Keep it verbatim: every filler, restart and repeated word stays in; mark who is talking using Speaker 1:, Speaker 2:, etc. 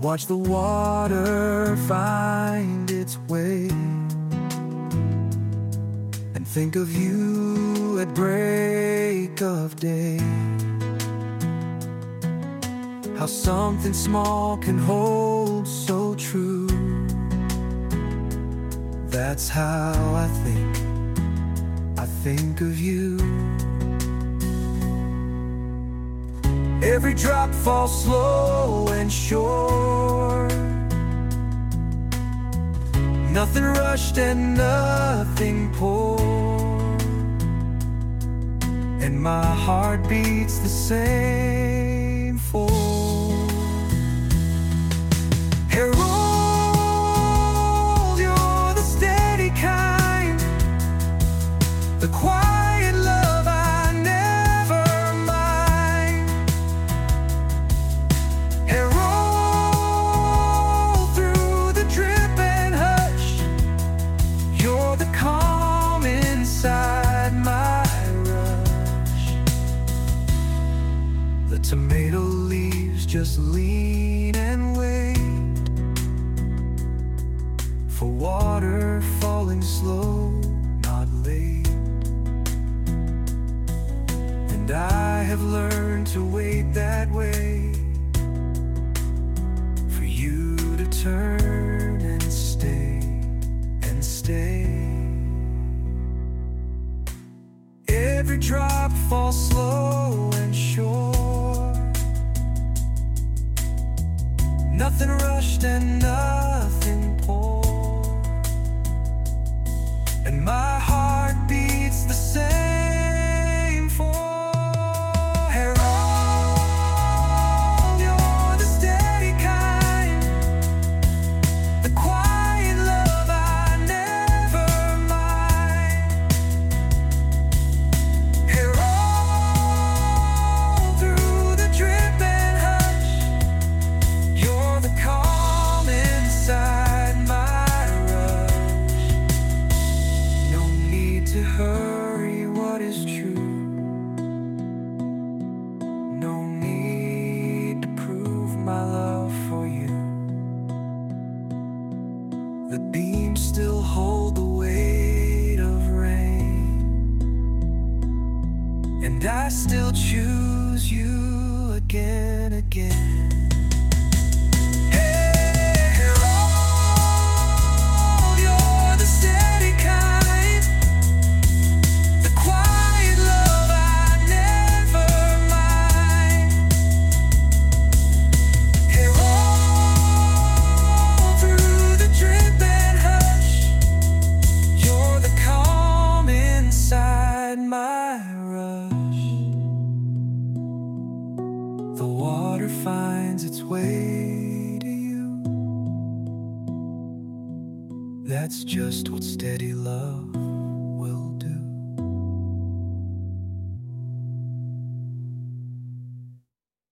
Speaker 1: watch the water find its way, and think of you at break of day. How something small can hold so true. That's how I think, I think of you. Every drop falls slow and sure, nothing rushed and nothing poured, and my heart beats the same for. Harold, you're the steady kind, the quiet love I never mind. Harold, through the drip and hush, you're the calm inside my rush. The tomato leaves just lean and wait for water falling slow, not late. And I have learned to wait that way, for you to turn and stay, and stay. Every drop falls slow and sure, nothing rushed and nothing poured, and my heart beats the same for. Harold, you're the steady kind, the quiet love I never mind. Harold, through the drip and hush, you're the calm inside my rush. No need to hurry what is true, no need to prove my love for you. The beams still hold the weight of rain, and I still choose you again, again. Harold, you're the steady kind, the quiet love I never mind. Harold, through the drip and hush, you're the calm inside my rush. The water finds its way to you. That's just what steady love